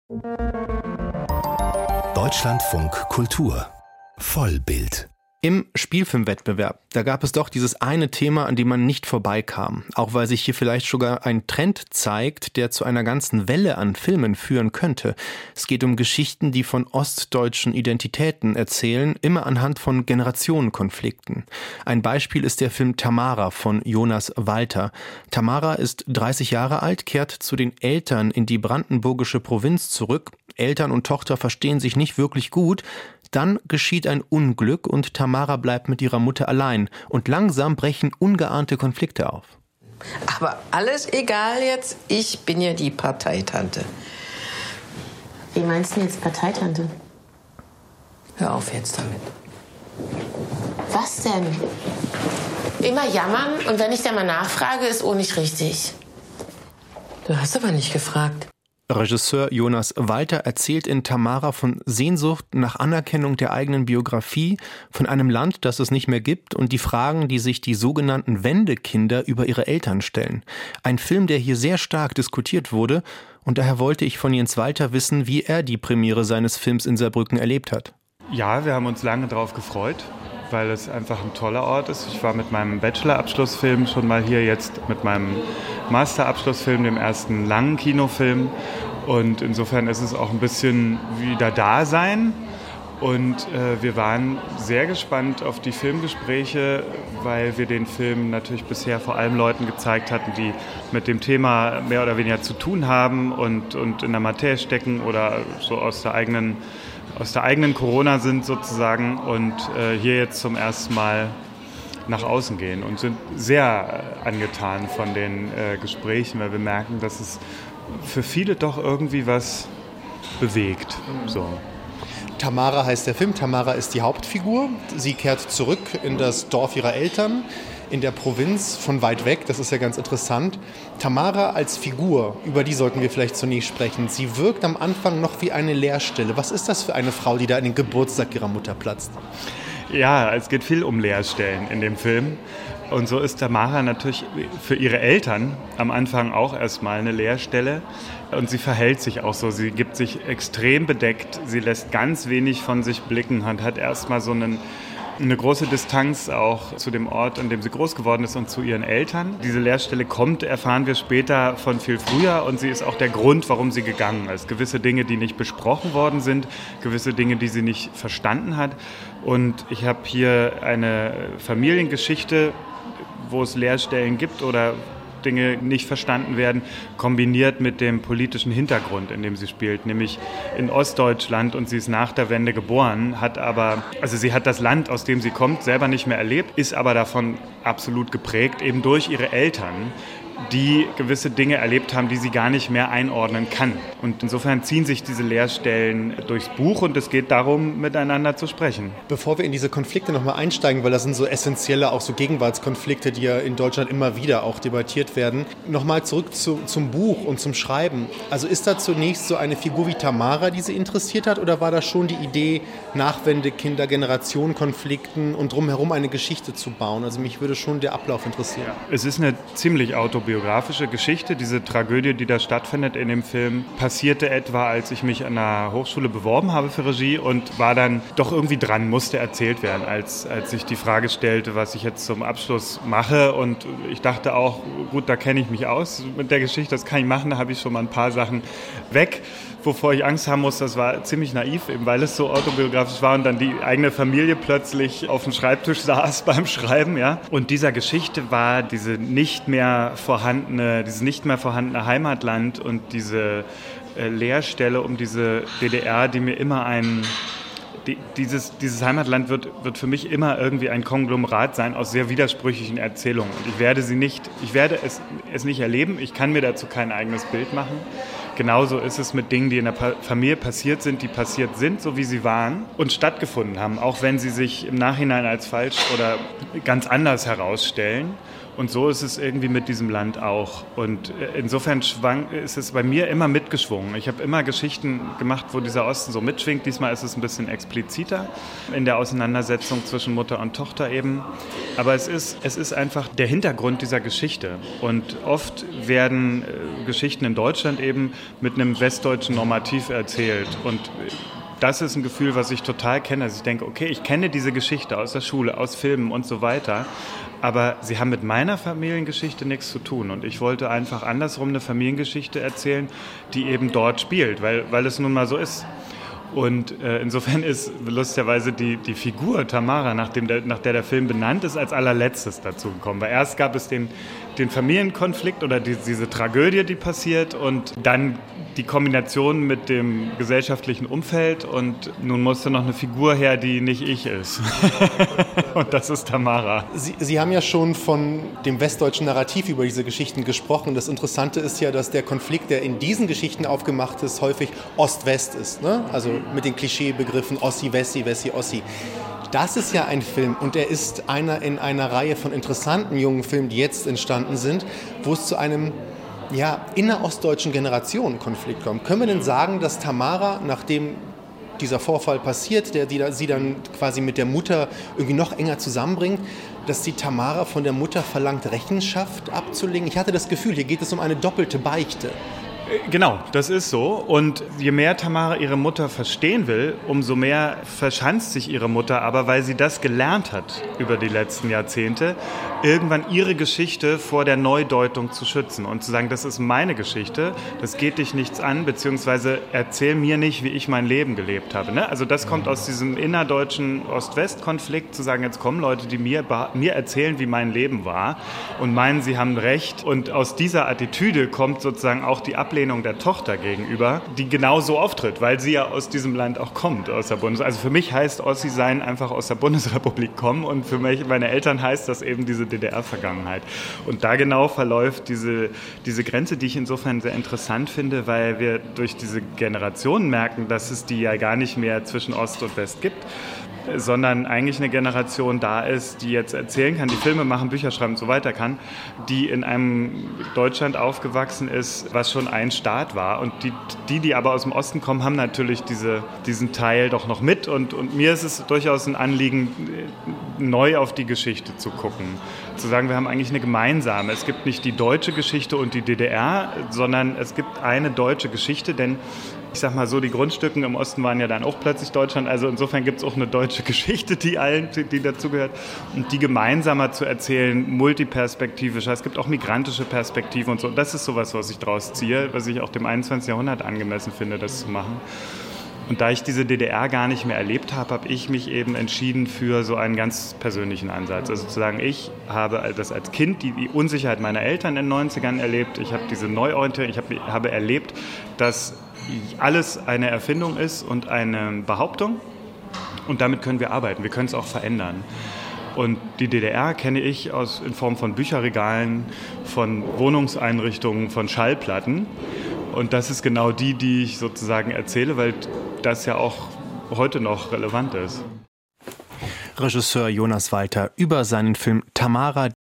Deutschlandfunk Kultur Vollbild. Im Spielfilmwettbewerb, da gab es doch dieses eine Thema, an dem man nicht vorbeikam. Auch weil sich hier vielleicht sogar ein Trend zeigt, der zu einer ganzen Welle an Filmen führen könnte. Es geht um Geschichten, die von ostdeutschen Identitäten erzählen, immer anhand von Generationenkonflikten. Ein Beispiel ist der Film Tamara von Jonas Walter. Tamara ist 30 Jahre alt, kehrt zu den Eltern in die brandenburgische Provinz zurück. Eltern und Tochter verstehen sich nicht wirklich gut. Dann geschieht ein Unglück und Tamara bleibt mit ihrer Mutter allein. Und langsam brechen ungeahnte Konflikte auf. Aber alles egal jetzt, ich bin ja die Parteitante. Wie meinst du jetzt Parteitante? Hör auf jetzt damit. Was denn? Immer jammern und wenn ich dann mal nachfrage, ist auch nicht richtig. Du hast aber nicht gefragt. Regisseur Jonas Walter erzählt in Tamara von Sehnsucht nach Anerkennung der eigenen Biografie, von einem Land, das es nicht mehr gibt und die Fragen, die sich die sogenannten Wendekinder über ihre Eltern stellen. Ein Film, der hier sehr stark diskutiert wurde und daher wollte ich von Jens Walter wissen, wie er die Premiere seines Films in Saarbrücken erlebt hat. Ja, wir haben uns lange darauf gefreut, weil es einfach ein toller Ort ist. Ich war mit meinem Bachelor-Abschlussfilm schon mal hier, jetzt mit meinem Master-Abschlussfilm, dem ersten langen Kinofilm. Und insofern ist es auch ein bisschen wieder Dasein. Und wir waren sehr gespannt auf die Filmgespräche, weil wir den Film natürlich bisher vor allem Leuten gezeigt hatten, die mit dem Thema mehr oder weniger zu tun haben und in der Materie stecken oder so aus der eigenen Corona sind sozusagen und hier jetzt zum ersten Mal nach außen gehen und sind sehr angetan von den Gesprächen, weil wir merken, dass es für viele doch irgendwie was bewegt. So. Tamara heißt der Film. Tamara ist die Hauptfigur. Sie kehrt zurück in das Dorf ihrer Eltern in der Provinz von weit weg. Das ist ja ganz interessant. Tamara als Figur, über die sollten wir vielleicht zunächst sprechen. Sie wirkt am Anfang noch wie eine Leerstelle. Was ist das für eine Frau, die da in den Geburtstag ihrer Mutter platzt? Ja, es geht viel um Leerstellen in dem Film. Und so ist Tamara natürlich für ihre Eltern am Anfang auch erstmal eine Leerstelle. Und sie verhält sich auch so. Sie gibt sich extrem bedeckt. Sie lässt ganz wenig von sich blicken und hat erstmal so eine große Distanz auch zu dem Ort, an dem sie groß geworden ist und zu ihren Eltern. Diese Leerstelle kommt, erfahren wir später, von viel früher und sie ist auch der Grund, warum sie gegangen ist. Gewisse Dinge, die nicht besprochen worden sind, gewisse Dinge, die sie nicht verstanden hat. Und ich habe hier eine Familiengeschichte, wo es Leerstellen gibt oder Dinge nicht verstanden werden, kombiniert mit dem politischen Hintergrund, in dem sie spielt, nämlich in Ostdeutschland und sie ist nach der Wende geboren, sie hat das Land, aus dem sie kommt, selber nicht mehr erlebt, ist aber davon absolut geprägt, eben durch ihre Eltern, die gewisse Dinge erlebt haben, die sie gar nicht mehr einordnen kann. Und insofern ziehen sich diese Leerstellen durchs Buch und es geht darum, miteinander zu sprechen. Bevor wir in diese Konflikte nochmal einsteigen, weil das sind so essentielle, auch so Gegenwartskonflikte, die ja in Deutschland immer wieder auch debattiert werden, nochmal zurück zum Buch und zum Schreiben. Also ist da zunächst so eine Figur wie Tamara, die Sie interessiert hat, oder war da schon die Idee, Nachwendekinder, Generationenkonflikten und drumherum eine Geschichte zu bauen? Also mich würde schon der Ablauf interessieren. Ja. Es ist eine ziemlich autobiografische Geschichte. Diese Tragödie, die da stattfindet in dem Film, passierte etwa, als ich mich an der Hochschule beworben habe für Regie und war dann doch irgendwie dran, musste erzählt werden, als ich die Frage stellte, was ich jetzt zum Abschluss mache. Und ich dachte auch, gut, da kenne ich mich aus mit der Geschichte, das kann ich machen, da habe ich schon mal ein paar Sachen weg. Wovor ich Angst haben muss, das war ziemlich naiv, eben weil es so autobiografisch war und dann die eigene Familie plötzlich auf dem Schreibtisch saß beim Schreiben. Ja? Und dieser Geschichte war dieses nicht mehr vorhandene Heimatland und diese Leerstelle um diese DDR, die mir immer dieses Heimatland wird für mich immer irgendwie ein Konglomerat sein aus sehr widersprüchlichen Erzählungen. Und ich werde es nicht erleben, ich kann mir dazu kein eigenes Bild machen. Genauso ist es mit Dingen, die in der Familie passiert sind, die passiert sind, so wie sie waren und stattgefunden haben, auch wenn sie sich im Nachhinein als falsch oder ganz anders herausstellen. Und so ist es irgendwie mit diesem Land auch. Und insofern ist es bei mir immer mitgeschwungen. Ich habe immer Geschichten gemacht, wo dieser Osten so mitschwingt. Diesmal ist es ein bisschen expliziter in der Auseinandersetzung zwischen Mutter und Tochter eben. Aber es ist einfach der Hintergrund dieser Geschichte. Und oft werden Geschichten in Deutschland eben mit einem westdeutschen Normativ erzählt. Und das ist ein Gefühl, was ich total kenne. Also ich denke, okay, ich kenne diese Geschichte aus der Schule, aus Filmen und so weiter. Aber sie haben mit meiner Familiengeschichte nichts zu tun. Und ich wollte einfach andersrum eine Familiengeschichte erzählen, die eben dort spielt, weil es nun mal so ist. Und insofern ist lustigerweise die Figur Tamara, nach der der Film benannt ist, als allerletztes dazu gekommen. Weil erst gab es den Familienkonflikt oder diese Tragödie, die passiert, und dann die Kombination mit dem gesellschaftlichen Umfeld, und nun musste noch eine Figur her, die nicht ich ist. Und das ist Tamara. Sie haben ja schon von dem westdeutschen Narrativ über diese Geschichten gesprochen. Das Interessante ist ja, dass der Konflikt, der in diesen Geschichten aufgemacht ist, häufig Ost-West ist. Ne? Also mit den Klischeebegriffen Ossi, Wessi, Wessi, Ossi. Das ist ja ein Film, und er ist einer in einer Reihe von interessanten jungen Filmen, die jetzt entstanden sind, wo es zu einem innerostdeutschen Generationenkonflikt kommt. Können wir denn sagen, dass Tamara, nachdem dieser Vorfall passiert, sie dann quasi mit der Mutter irgendwie noch enger zusammenbringt, dass die Tamara von der Mutter verlangt, Rechenschaft abzulegen? Ich hatte das Gefühl, hier geht es um eine doppelte Beichte. Genau, das ist so. Und je mehr Tamara ihre Mutter verstehen will, umso mehr verschanzt sich ihre Mutter, aber weil sie das gelernt hat über die letzten Jahrzehnte, irgendwann ihre Geschichte vor der Neudeutung zu schützen und zu sagen, das ist meine Geschichte, das geht dich nichts an, beziehungsweise erzähl mir nicht, wie ich mein Leben gelebt habe. Ne? Also das kommt aus diesem innerdeutschen Ost-West-Konflikt, zu sagen, jetzt kommen Leute, die mir erzählen, wie mein Leben war und meinen, sie haben Recht. Und aus dieser Attitüde kommt sozusagen auch die Ablehnung der Tochter gegenüber, die genau so auftritt, weil sie ja aus diesem Land auch kommt, aus der Also für mich heißt Ossi sein einfach aus der Bundesrepublik kommen, und für meine Eltern heißt das eben diese DDR-Vergangenheit. Und da genau verläuft diese Grenze, die ich insofern sehr interessant finde, weil wir durch diese Generationen merken, dass es die ja gar nicht mehr zwischen Ost und West gibt, sondern eigentlich eine Generation da ist, die jetzt erzählen kann, die Filme machen, Bücher schreiben und so weiter kann, die in einem Deutschland aufgewachsen ist, was schon ein Staat war. Und die aber aus dem Osten kommen, haben natürlich diesen Teil doch noch mit. Und mir ist es durchaus ein Anliegen, neu auf die Geschichte zu gucken. Zu sagen, wir haben eigentlich eine gemeinsame. Es gibt nicht die deutsche Geschichte und die DDR, sondern es gibt eine deutsche Geschichte, denn ich sag mal so, die Grundstücken im Osten waren ja dann auch plötzlich Deutschland, also insofern gibt es auch eine deutsche Geschichte, die dazugehört, und die gemeinsamer zu erzählen, multiperspektivischer. Es gibt auch migrantische Perspektiven und so. Das ist sowas, was ich draus ziehe, was ich auch dem 21. Jahrhundert angemessen finde, das zu machen. Und da ich diese DDR gar nicht mehr erlebt habe, habe ich mich eben entschieden für so einen ganz persönlichen Ansatz. Also zu sagen, ich habe das als Kind, die Unsicherheit meiner Eltern in den 90ern erlebt, ich habe diese Neuorientierung, ich habe erlebt, dass alles eine Erfindung ist und eine Behauptung, und damit können wir arbeiten, wir können es auch verändern. Und die DDR kenne ich in Form von Bücherregalen, von Wohnungseinrichtungen, von Schallplatten, und das ist genau die ich sozusagen erzähle, weil das ja auch heute noch relevant ist. Regisseur Jonas Walter über seinen Film Tamara,